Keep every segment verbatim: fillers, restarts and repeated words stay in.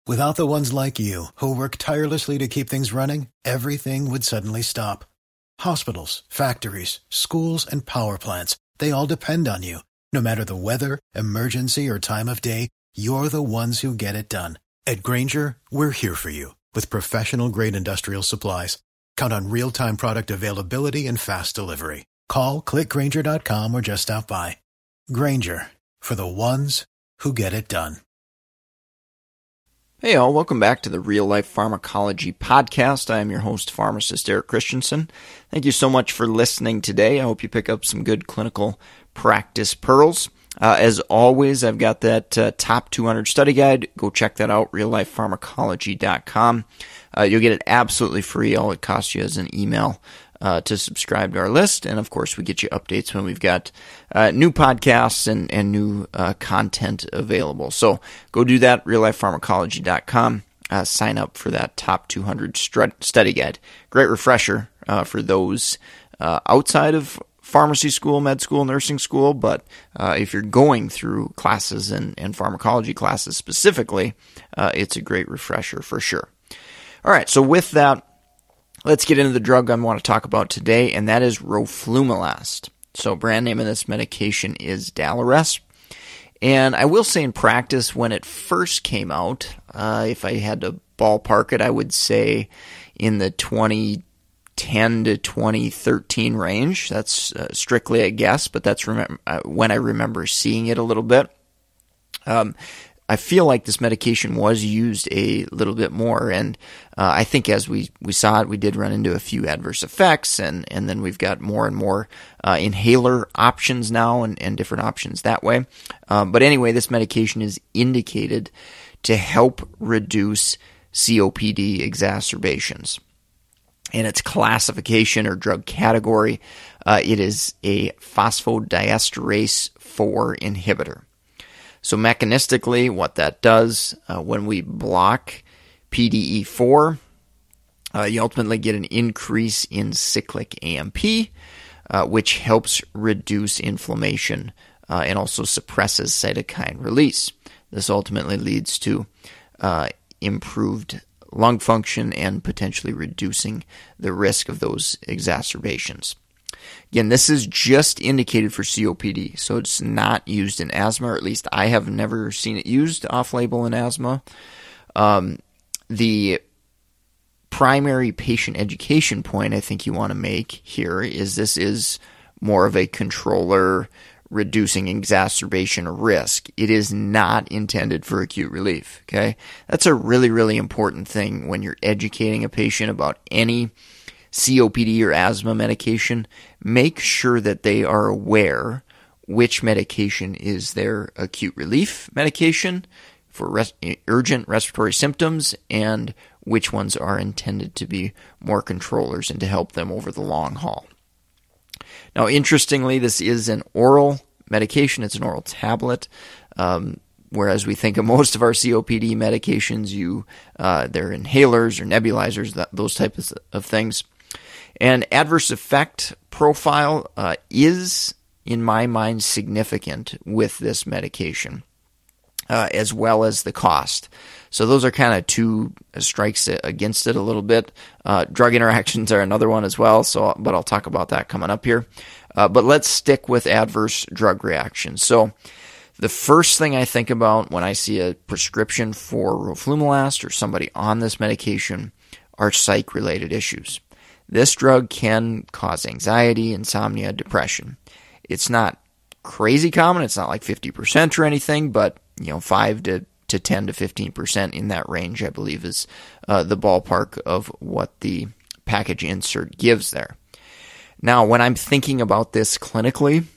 Without the ones like you, who work tirelessly to keep things running, everything would suddenly stop. Hospitals, factories, schools, and power plants, they all depend on you. No matter the weather, emergency, or time of day, you're the ones who get it done. At Grainger, we're here for you with professional-grade industrial supplies. Count on real-time product availability and fast delivery. Call, click Grainger dot com, or just stop by. Grainger, for the ones who get it done. Hey all, welcome back to the Real Life Pharmacology Podcast. I am your host, pharmacist Eric Christensen. Thank you so much for listening today. I hope you pick up some good clinical practice pearls. Uh, as always, I've got that uh, top two hundred study guide. Go check that out, real life pharmacology dot com. Uh, you'll get it absolutely free. All it costs you is an email uh, to subscribe to our list. And, of course, we get you updates when we've got uh, new podcasts and, and new uh, content available. So go do that, real life pharmacology dot com. Uh, sign up for that top two hundred study guide. Great refresher uh, for those uh, outside of pharmacy school, med school, nursing school, but uh, if you're going through classes and, and pharmacology classes specifically, uh, it's a great refresher for sure. All right, so with that, let's get into the drug I want to talk about today, and that is roflumilast. So brand name of this medication is Daliresp. And I will say in practice, when it first came out, uh, if I had to ballpark it, I would say in the twenty ten to twenty thirteen range. That's uh, strictly a guess, but that's rem- uh, when I remember seeing it a little bit. Um, I feel like this medication was used a little bit more, and uh, I think as we, we saw it, we did run into a few adverse effects, and, and then we've got more and more uh, inhaler options now and, and different options that way. Um, but anyway, this medication is indicated to help reduce C O P D exacerbations. In its classification or drug category, uh, it is a phosphodiesterase four inhibitor. So mechanistically, what that does, uh, when we block P D E four, uh, you ultimately get an increase in cyclic A M P, uh, which helps reduce inflammation uh, and also suppresses cytokine release. This ultimately leads to uh, improved lung function and potentially reducing the risk of those exacerbations. Again, this is just indicated for C O P D, so it's not used in asthma, or at least I have never seen it used off-label in asthma. Um, the primary patient education point I think you want to make here is this is more of a controller reducing exacerbation risk. It is not intended for acute relief, okay? That's a really, really important thing when you're educating a patient about any C O P D or asthma medication. Make sure that they are aware which medication is their acute relief medication for res- urgent respiratory symptoms and which ones are intended to be more controllers and to help them over the long haul. Now, interestingly, this is an oral medication. It's an oral tablet, um, whereas we think of most of our C O P D medications, you uh, they're inhalers or nebulizers, that, those types of things. And adverse effect profile uh, is, in my mind, significant with this medication, uh, as well as the cost. So those are kind of two strikes against it a little bit. Uh, drug interactions are another one as well, so but I'll talk about that coming up here. Uh, but let's stick with adverse drug reactions. So the first thing I think about when I see a prescription for roflumilast or somebody on this medication are psych-related issues. This drug can cause anxiety, insomnia, depression. It's not crazy common. It's not like fifty percent or anything, but you know, five to to ten to fifteen percent in that range, I believe, is uh, the ballpark of what the package insert gives there. Now, when I'm thinking about this clinically,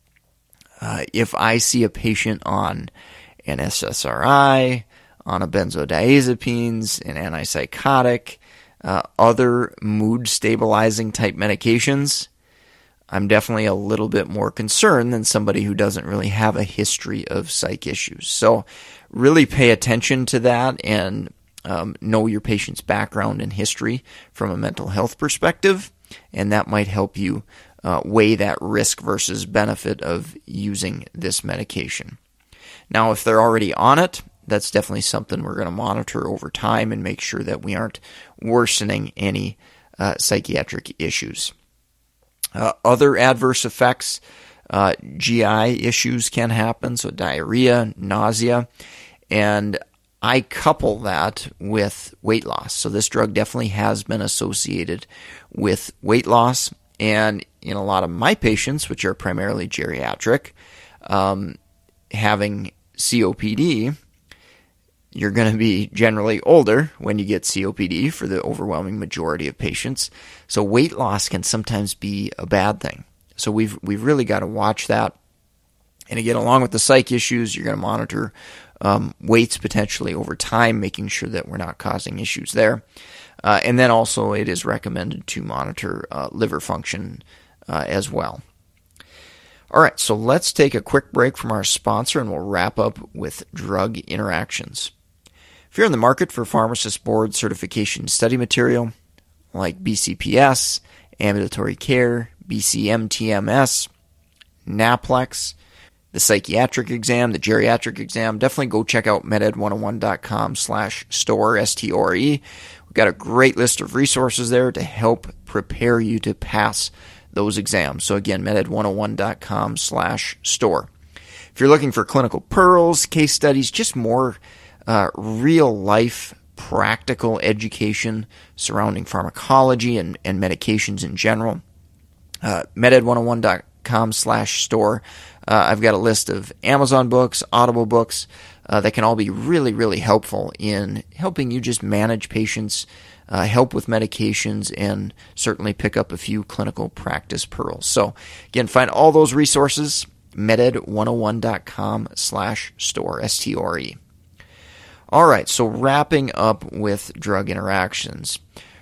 uh, if I see a patient on an S S R I, on a benzodiazepines, an antipsychotic, uh, other mood-stabilizing type medications, I'm definitely a little bit more concerned than somebody who doesn't really have a history of psych issues. So really pay attention to that and um, know your patient's background and history from a mental health perspective, and that might help you uh, weigh that risk versus benefit of using this medication. Now, if they're already on it, that's definitely something we're going to monitor over time and make sure that we aren't worsening any uh, psychiatric issues. Uh, other adverse effects, uh, G I issues can happen, so diarrhea, nausea, and I couple that with weight loss. So this drug definitely has been associated with weight loss, and in a lot of my patients, which are primarily geriatric, um, having C O P D, you're going to be generally older when you get C O P D for the overwhelming majority of patients. So weight loss can sometimes be a bad thing. So we've we've really got to watch that. And again, along with the psych issues, you're going to monitor um, weights potentially over time, making sure that we're not causing issues there. Uh, and then also it is recommended to monitor uh, liver function uh, as well. All right, so let's take a quick break from our sponsor and we'll wrap up with drug interactions. If you're in the market for pharmacist board certification study material like B C P S, ambulatory care, B C M T M S, NAPLEX, the psychiatric exam, the geriatric exam, definitely go check out meded one oh one dot com slash store, S T O R E. We've got a great list of resources there to help prepare you to pass those exams. So again, meded one oh one dot com slash store. If you're looking for clinical pearls, case studies, just more uh, real-life practical education surrounding pharmacology and, and medications in general, uh, meded one oh one dot com slash store. Uh, I've got a list of Amazon books, Audible books uh, that can all be really, really helpful in helping you just manage patients, uh, help with medications, and certainly pick up a few clinical practice pearls. So again, find all those resources, meded one oh one dot com slash store, S T O R E. All right, so wrapping up with drug interactions.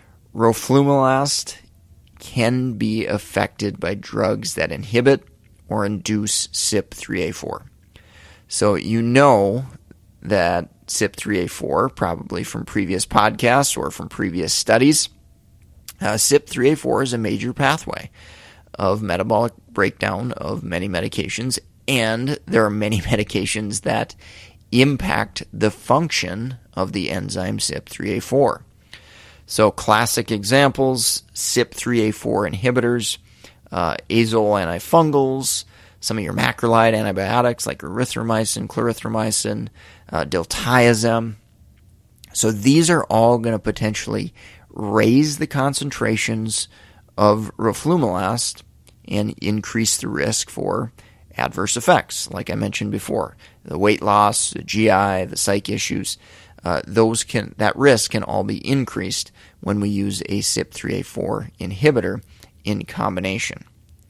Roflumilast can be affected by drugs that inhibit or induce C Y P three A four. So you know that C Y P three A four, probably from previous podcasts or from previous studies, uh, C Y P three A four is a major pathway of metabolic breakdown of many medications, and there are many medications that impact the function of the enzyme C Y P three A four. So classic examples, C Y P three A four inhibitors, uh, azole antifungals, some of your macrolide antibiotics like erythromycin, clarithromycin, uh, diltiazem. So these are all going to potentially raise the concentrations of roflumilast and increase the risk for adverse effects, like I mentioned before. The weight loss, the G I, the psych issues, uh, those can that risk can all be increased when we use a C Y P three A four inhibitor in combination.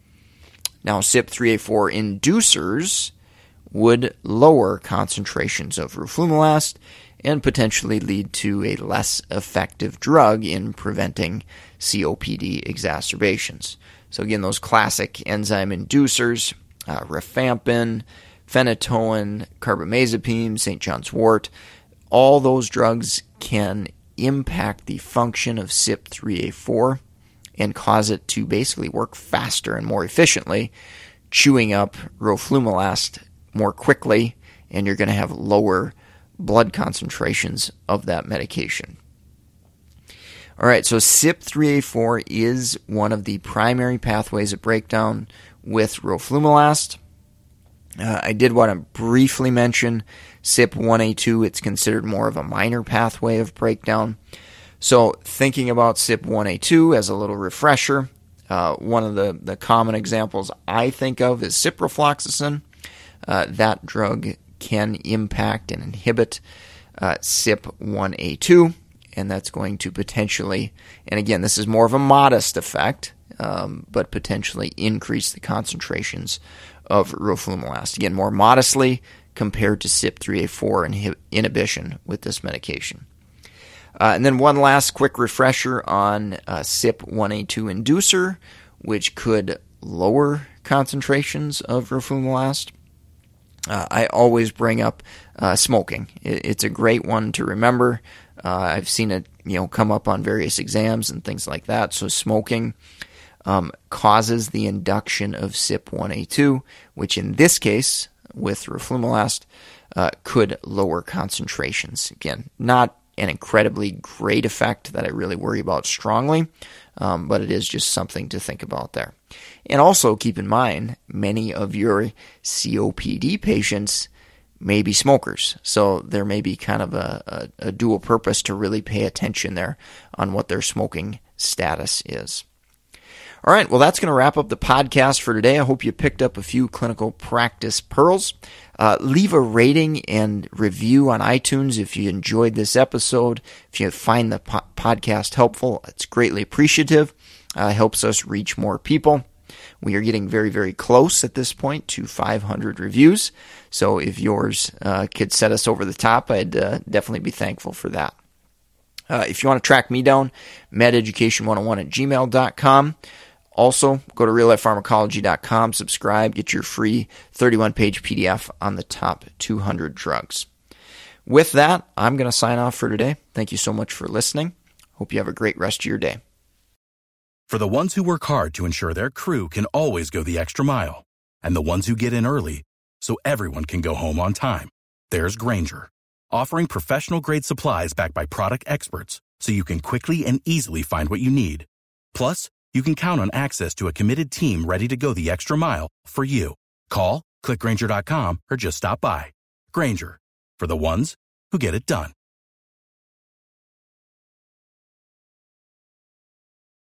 Now, C Y P three A four inducers would lower concentrations of roflumilast and potentially lead to a less effective drug in preventing C O P D exacerbations. So again, those classic enzyme inducers, uh, rifampin, phenytoin, carbamazepine, Saint John's wort, all those drugs can impact the function of C Y P three A four and cause it to basically work faster and more efficiently, chewing up roflumilast more quickly, and you're going to have lower blood concentrations of that medication. All right, so C Y P three A four is one of the primary pathways of breakdown with roflumilast. Uh, I did want to briefly mention C Y P one A two. It's considered more of a minor pathway of breakdown. So thinking about C Y P one A two as a little refresher, uh, one of the, the common examples I think of is ciprofloxacin. Uh, that drug can impact and inhibit uh, C Y P one A two, and that's going to potentially, and again, this is more of a modest effect, um, but potentially increase the concentrations of roflumilast. Again, more modestly compared to C Y P three A four inhib- inhibition with this medication. Uh, and then one last quick refresher on uh, C Y P one A two inducer, which could lower concentrations of roflumilast. Uh, I always bring up uh, smoking. It, it's a great one to remember. Uh, I've seen it, you know, come up on various exams and things like that. So smoking um, causes the induction of C Y P one A two, which in this case, with roflumilast uh, could lower concentrations. Again, not an incredibly great effect that I really worry about strongly, um, but it is just something to think about there. And also keep in mind, many of your C O P D patients may be smokers, so there may be kind of a, a, a dual purpose to really pay attention there on what their smoking status is. All right, well, that's going to wrap up the podcast for today. I hope you picked up a few clinical practice pearls. Uh, leave a rating and review on iTunes if you enjoyed this episode. If you find the po- podcast helpful, it's greatly appreciative. Uh, it helps us reach more people. We are getting very, very close at this point to five hundred reviews. So if yours uh, could set us over the top, I'd uh, definitely be thankful for that. Uh, if you want to track me down, mededucation one oh one at gmail dot com. Also, go to real life pharmacology dot com, subscribe, get your free thirty-one page P D F on the top two hundred drugs. With that, I'm going to sign off for today. Thank you so much for listening. Hope you have a great rest of your day. For the ones who work hard to ensure their crew can always go the extra mile, and the ones who get in early so everyone can go home on time, there's Grainger, offering professional-grade supplies backed by product experts so you can quickly and easily find what you need. Plus, you can count on access to a committed team ready to go the extra mile for you. Call, click Grainger dot com, or just stop by. Grainger, for the ones who get it done.